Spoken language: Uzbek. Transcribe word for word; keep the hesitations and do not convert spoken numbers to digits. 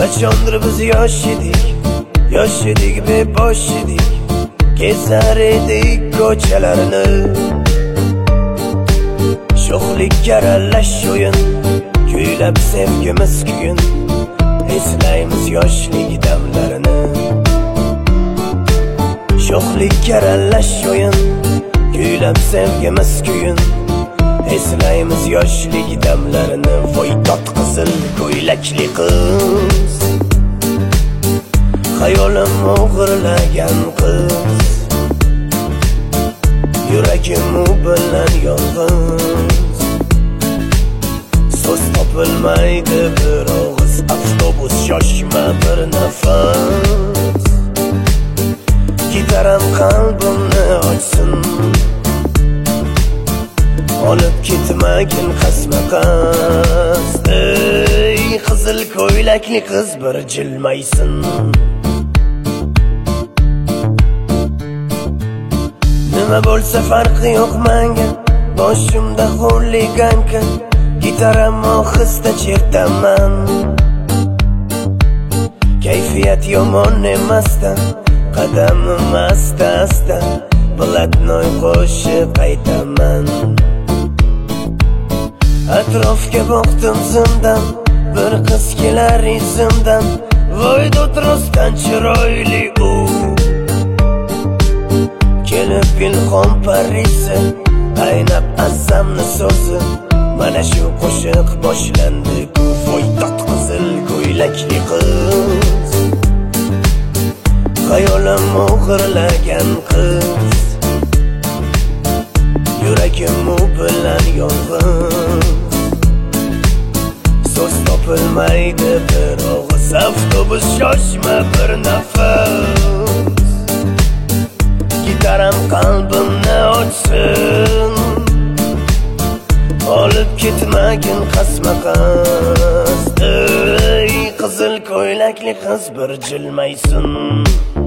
Qachondir biz yosh edik, yosh edik, bebosh edik, kezar edik ko'chalarni. Sho'xlikka aralash o'yin, kuylab sevgimiz kuyin, eslaymiz yoshlik damlarini. Sho'xlikka aralash o'yin, kuylab sevgimiz kuyin, eslaymiz yoshlik damlarini. Voy tot qizil ko'ylakli qiz, xayolim o'g'irlagan qiz, yuragim u bilan yolg'iz. So'z topilmaydi bir og'iz, avtobus shoshma bir nafas, gitaram qalbimni ochsin, olib ketmagin qasma-qas. Ey qizil ko'ylakli qiz, bir jilmaysin. Nima bo'lsa farqi yo'q menga, boshimda xuliganka, gitaram ohista chertaman. Kayfiyat yomon emasdan, qadamim asta-asta, blatnoy qo'shib aytaman. Atrofga boqdim zimdan, bir qiz kelar izimdan, voy do'trosdan chiroyli u. Kelib ilhom parisi, aynab azamni so'zi, mana shu qo'shiq boshlandi ku. Voy tot qizil ko'ylakli qiz, xayolim o'g'irlagan qiz, yuragim u bilan yolg'iz. So'z topilmaydi bir og'iz, avtobus shoshma bir nafas, gitaram qalbimni ochsin, olib ketmagin qasma-qas. Ey qizil ko'ylakli qiz, bir jilmaysin.